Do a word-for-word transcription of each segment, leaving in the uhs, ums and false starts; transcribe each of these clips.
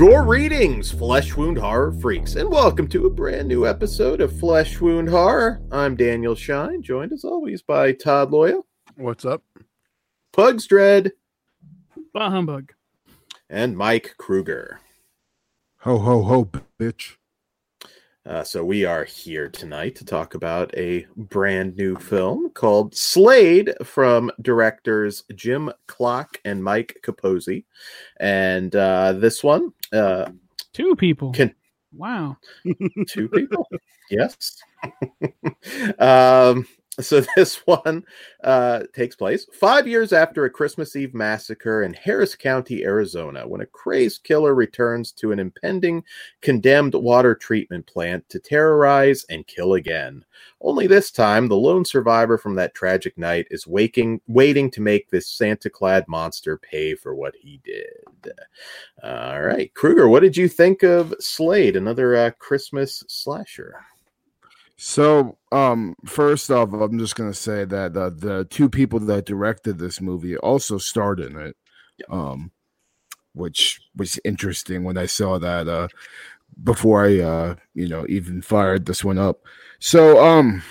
Gore readings, Flesh Wound Horror Freaks, and welcome to a brand new episode of Flesh Wound Horror. I'm Daniel Shine, joined as always by Todd Loya. What's up? Pugs Dread. Bah humbug. And Mike Kruger. Ho, ho, ho, bitch. Uh, so we are here tonight to talk about a brand new film called Slade from directors Jim Klock and Mike Capozzi. And uh, this one... Uh, two people. Can, wow. Two people? Yes. um, so this one uh, takes place five years after a Christmas Eve massacre in Harris County, Arizona, when a crazed killer returns to an impending condemned water treatment plant to terrorize and kill again. Only this time, the lone survivor from that tragic night is waking, waiting to make this Santa-clad monster pay for what he did. All right. Kruger, what did you think of Slade, another uh, Christmas slasher? So, um, first off, I'm just going to say that uh, the two people that directed this movie also starred in it, yeah. um, which was interesting when I saw that uh, before I, uh, you know, even fired this one up. So, um,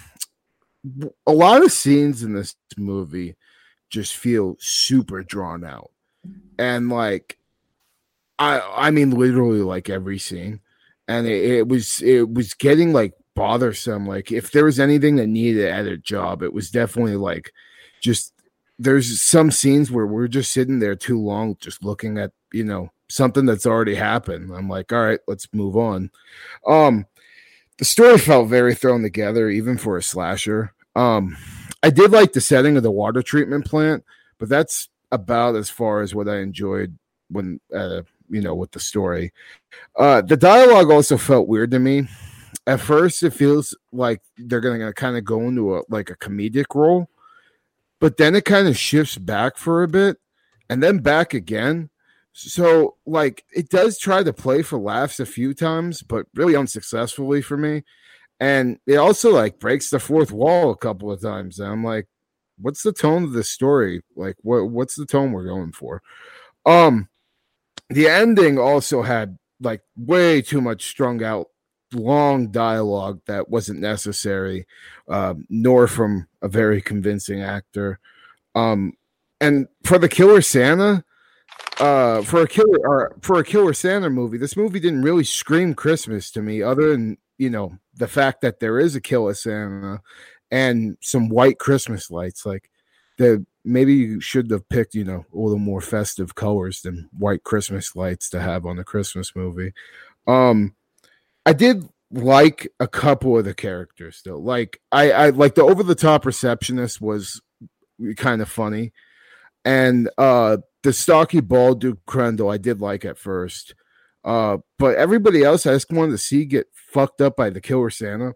a lot of scenes in this movie just feel super drawn out. And, like, I, I mean, literally, like, every scene. And it, it was, it was getting, like, bothersome. Like, if there was anything that needed an edit job, it was definitely like just there's some scenes where we're just sitting there too long just looking at, you know, something that's already happened. I'm like, all right, let's move on. Um the story felt very thrown together even for a slasher. um I did like the setting of the water treatment plant, but that's about as far as what I enjoyed when uh you know with the story. Uh the dialogue also felt weird to me. At first, it feels like they're going to kind of go into a like a comedic role, but then it kind of shifts back for a bit and then back again. So, like, it does try to play for laughs a few times, but really unsuccessfully for me. And it also, like, breaks the fourth wall a couple of times. And I'm like, what's the tone of this story? Like, what what's the tone we're going for? Um, the ending also had, like, way too much strung out long dialogue that wasn't necessary, um, nor from a very convincing actor. Um, and for the Killer Santa, uh, for a killer or for a Killer Santa movie, this movie didn't really scream Christmas to me, other than, you know, the fact that there is a Killer Santa and some white Christmas lights. Like, the maybe you should have picked, you know, a little more festive colors than white Christmas lights to have on a Christmas movie. Um, I did like a couple of the characters though. Like I, I like the over the top receptionist was kind of funny, and uh, the stocky bald Duke Crendel I did like at first, uh, but everybody else I just wanted to see get fucked up by the Killer Santa.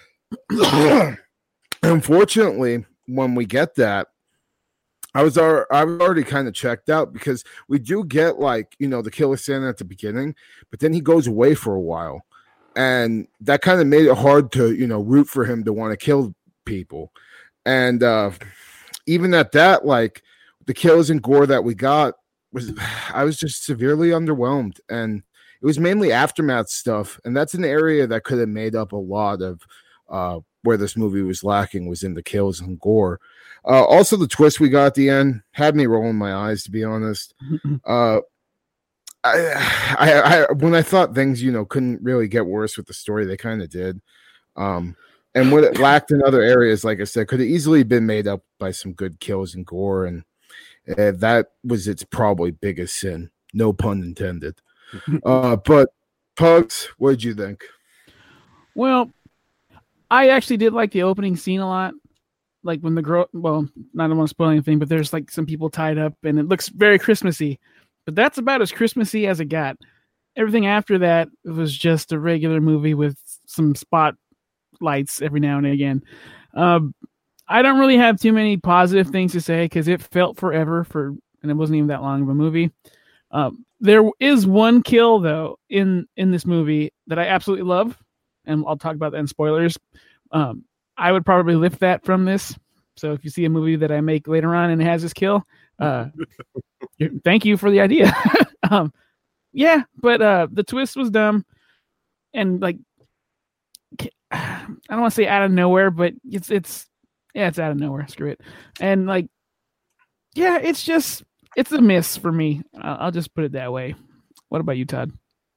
Unfortunately, when we get that, I was ar- I was already kind of checked out, because we do get, like, you know, the Killer Santa at the beginning, but then he goes away for a while. And that kind of made it hard to, you know, root for him to want to kill people. And uh, even at that, like, the kills and gore that we got, was I was just severely underwhelmed. And it was mainly aftermath stuff. And that's an area that could have made up a lot of uh, where this movie was lacking, was in the kills and gore. Uh, also, the twist we got at the end had me rolling my eyes, to be honest. Uh, I, I, I, when I thought things, you know, couldn't really get worse with the story, they kind of did. Um, and what it lacked in other areas, like I said, could have easily been made up by some good kills and gore. And uh, that was its probably biggest sin. No pun intended. uh, but Pugs, what did you think? Well, I actually did like the opening scene a lot. Like when the girl, well, I don't want to spoil anything, but there's like some people tied up and it looks very Christmassy. But that's about as Christmassy as it got. Everything after that was just a regular movie with some spotlights every now and again. Um, I don't really have too many positive things to say because it felt forever for, and it wasn't even that long of a movie. Um, there is one kill though in in this movie that I absolutely love, and I'll talk about that in spoilers. Um, I would probably lift that from this. So if you see a movie that I make later on and it has this kill, uh, thank you for the idea. um, yeah, but uh, the twist was dumb, and like, I don't want to say out of nowhere, but it's it's yeah, it's out of nowhere. Screw it, and like, yeah, it's just it's a miss for me. I'll, I'll just put it that way. What about you, Todd?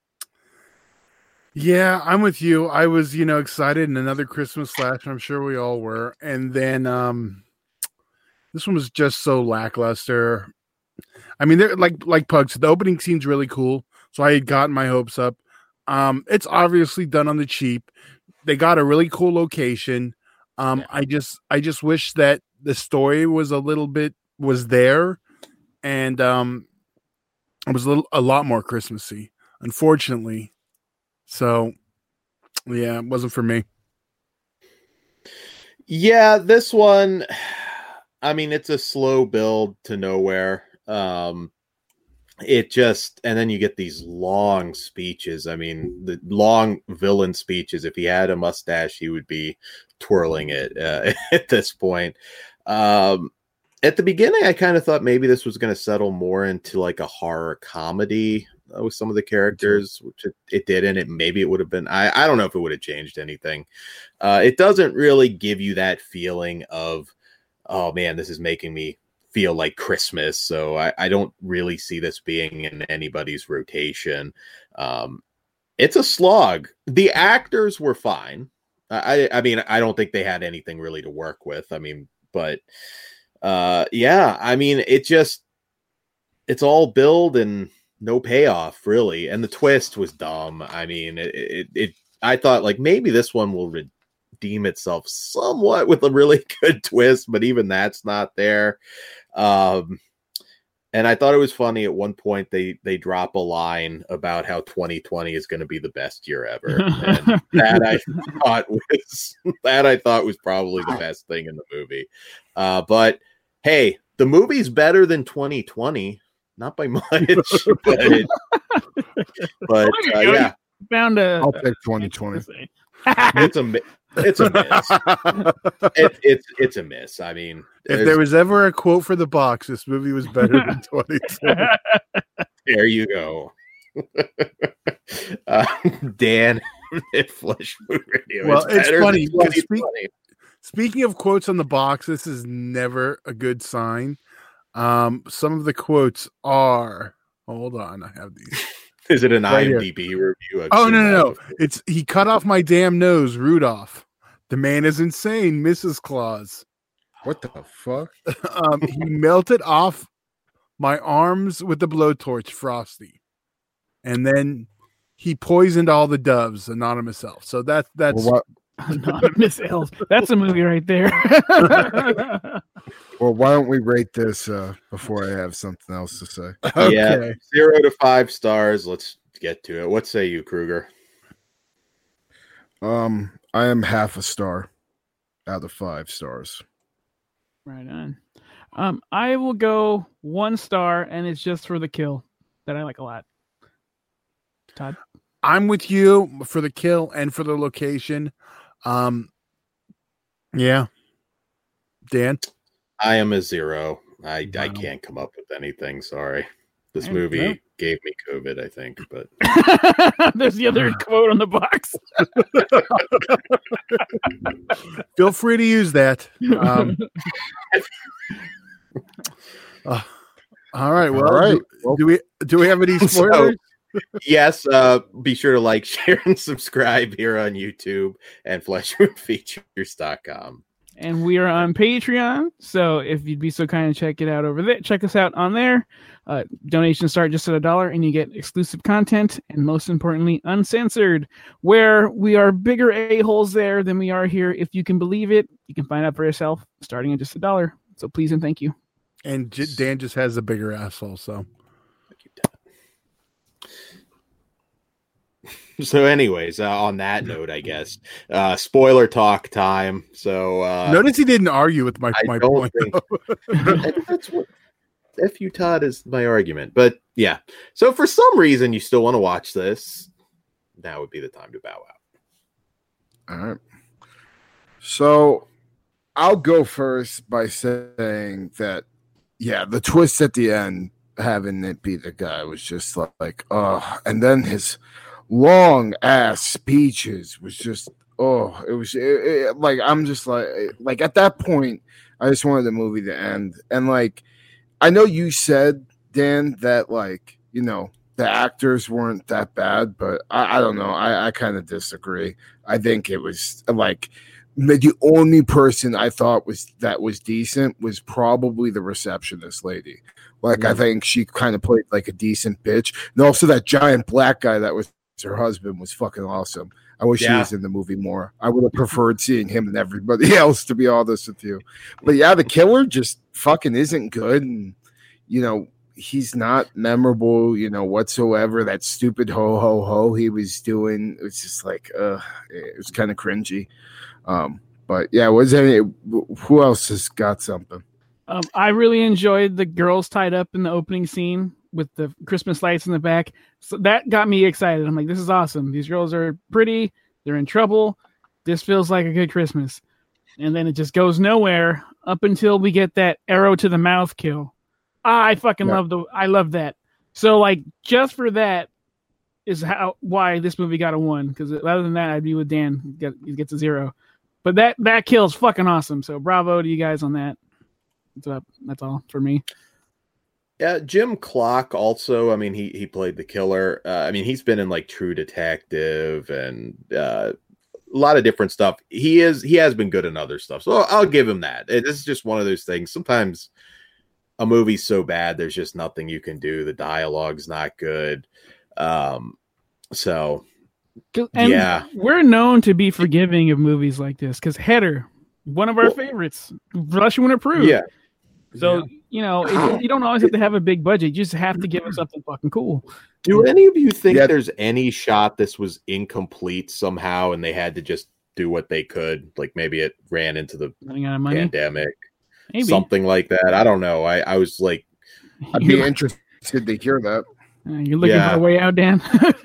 Yeah, I'm with you. I was, you know, excited in another Christmas slash. I'm sure we all were, and then um, this one was just so lackluster. I mean, they're like like Pugs. The opening scene's really cool, so I had gotten my hopes up. Um, it's obviously done on the cheap. They got a really cool location. Um, yeah. I just I just wish that the story was a little bit was there, and um, it was a little a lot more Christmassy. Unfortunately, so yeah, it wasn't for me. Yeah, this one. I mean, it's a slow build to nowhere. Um, it just, and then you get these long speeches. I mean, the long villain speeches. If he had a mustache, he would be twirling it uh, at this point. Um, at the beginning, I kind of thought maybe this was going to settle more into like a horror comedy uh, with some of the characters, which it, it didn't. It maybe it would have been. I, I don't know if it would have changed anything. Uh, it doesn't really give you that feeling of, oh man, this is making me feel like Christmas. So I, I don't really see this being in anybody's rotation. Um, it's a slog. The actors were fine. I, I mean, I don't think they had anything really to work with. I mean, but uh, yeah, I mean, it just, it's all build and no payoff really. And the twist was dumb. I mean, it, it, it I thought like maybe this one will re- redeem itself somewhat with a really good twist, but even that's not there. Um, and I thought it was funny at one point they they drop a line about how twenty twenty is going to be the best year ever. And that I thought was that I thought was probably the best thing in the movie. Uh, but hey, the movie's better than twenty twenty, not by much, but, but uh, yeah, found a. I'll take twenty twenty. It's a it's a miss. it, it's it's a miss. I mean, if there was ever a quote for the box, this movie was better than twenty twenty. There you go. uh, Dan at Flesh Food Radio. Well, it's, it's funny. Speak, speaking of quotes on the box, this is never a good sign. Um, some of the quotes are. Hold on, I have these. Is it an right IMDb here. Review? Oh, no, no, no. It's he cut off my damn nose, Rudolph. The man is insane, Missus Claus. What the fuck? um, he melted off my arms with the blowtorch, Frosty. And then he poisoned all the doves, Anonymous Elf. So that, that's... Well, Anonymous Elf. That's a movie right there. Well, why don't we rate this uh, before I have something else to say? Okay. Yeah, zero to five stars. Let's get to it. What say you, Kruger? Um, I am half a star out of five stars. Right on. Um, I will go one star, and it's just for the kill that I like a lot. Todd? I'm with you for the kill and for the location. Um, yeah. Dan? I am a zero. I, wow. I can't come up with anything. Sorry. This movie know. gave me COVID, I think, but there's the other quote on the box. Feel free to use that. Um, uh, all right. Well, all right. Do, do we do we have any spoilers? So, yes. Uh, be sure to like, share, and subscribe here on YouTube and flesh wound features dot com. And we are on Patreon, so if you'd be so kind to check it out over there, check us out on there. Uh, donations start just at a dollar, and you get exclusive content, and most importantly, uncensored, where we are bigger a-holes there than we are here. If you can believe it, you can find out for yourself, starting at just a dollar. So please and thank you. And J- Dan just has a bigger asshole, so. Thank you, Dan. So anyways, uh, on that note, I guess, uh, spoiler talk time. So uh, notice he didn't argue with my, I my don't point. Think, that's what F U Todd is my argument. But yeah, so for some reason you still want to watch this, now would be the time to bow out. All right. So I'll go first by saying that, yeah, the twist at the end having it be the guy was just like, oh, and then his long ass speeches was just, oh, it was it, it, like, I'm just like, like at that point, I just wanted the movie to end. And like, I know you said, Dan, that like, you know, the actors weren't that bad, but I, I don't know. I, I kind of disagree. I think it was like the only person I thought was that was decent was probably the receptionist lady. Like, mm-hmm. I think she kind of played like a decent bitch. And also that giant black guy that was her husband was fucking awesome. I wish yeah. he was in the movie more. I would have preferred seeing him than everybody else, to be honest with you. But yeah, the killer just fucking isn't good. And, you know, he's not memorable, you know, whatsoever. That stupid ho ho ho he was doing, it was just like, uh, it was kind of cringy. Um, but yeah, was there any, who else has got something? Um, I really enjoyed the girls tied up in the opening scene with the Christmas lights in the back. So that got me excited. I'm like, this is awesome. These girls are pretty. They're in trouble. This feels like a good Christmas. And then it just goes nowhere up until we get that arrow to the mouth kill. I fucking yeah. love the. I love that. So like, just for that is how why this movie got a one. Because other than that, I'd be with Dan. He, get, he gets a zero. But that that kill is fucking awesome. So bravo to you guys on that. That's up. That's all for me. Yeah, Jim Clock also. I mean, he he played the killer. Uh, I mean, he's been in like True Detective and uh, a lot of different stuff. He is he has been good in other stuff. So I'll give him that. It, this is just one of those things. Sometimes a movie's so bad, there's just nothing you can do. The dialogue's not good. Um, so, and yeah. We're known to be forgiving of movies like this because Header, one of our well, favorites, Russian Winter Proof. Yeah. So, yeah. you know, it, you don't always have to have a big budget. You just have to give us something fucking cool. Do any of you think yeah. there's any shot this was incomplete somehow and they had to just do what they could? Like maybe it ran into the pandemic. Maybe. Something like that. I don't know. I, I was like, I'd be interested to hear that. Uh, you're looking yeah. for a way out, Dan?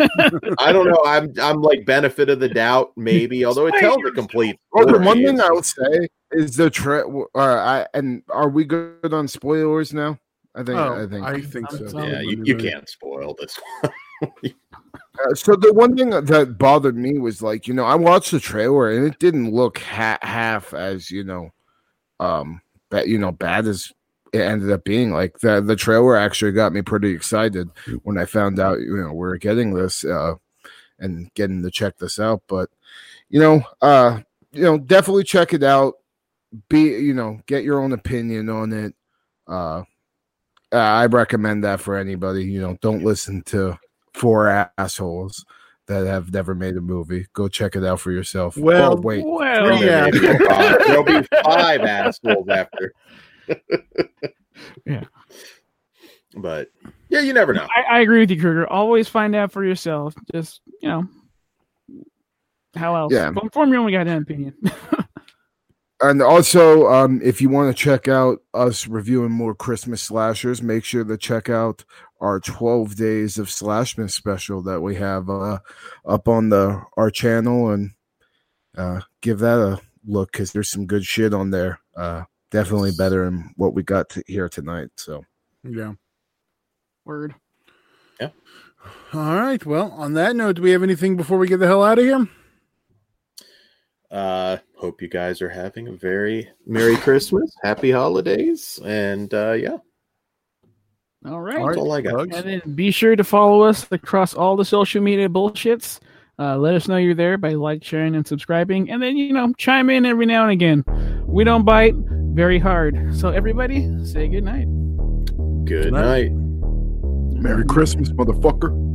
I don't know. I'm I'm like benefit of the doubt, maybe. Although it tells the complete. Well, the one thing I would say is the tra- uh, I and are we good on spoilers now? I think. Oh, I think. I think so. Yeah, you, you can't spoil this one. uh, so the one thing that bothered me was like, you know, I watched the trailer and it didn't look ha- half as you know, um. But you know, bad as it ended up being. Like the the trailer actually got me pretty excited when I found out, you know, we're getting this uh, and getting to check this out. But you know, uh, you know, definitely check it out. Be you know, get your own opinion on it. Uh, I recommend that for anybody. You know, don't listen to four assholes that have never made a movie. Go check it out for yourself. Well, oh, wait. Well, yeah. There'll be five assholes after. Yeah. But, yeah, you never know. I, I agree with you, Kruger. Always find out for yourself. Just, you know, how else? Yeah. Form your own goddamn opinion. And also, um, if you want to check out us reviewing more Christmas slashers, make sure to check out our twelve days of Slashmas special that we have uh, up on the our channel, and uh, give that a look because there's some good shit on there. Uh, definitely better than what we got to here tonight. So, yeah. Word. Yeah. All right. Well, on that note, do we have anything before we get the hell out of here? Uh, hope you guys are having a very Merry Christmas, Happy Holidays, and uh, yeah. All right. That's all I got. And then be sure to follow us across all the social media bullshits. Uh, let us know you're there by like, sharing, and subscribing. And then, you know, chime in every now and again. We don't bite very hard. So everybody, say good night. Good night. Merry Christmas, motherfucker.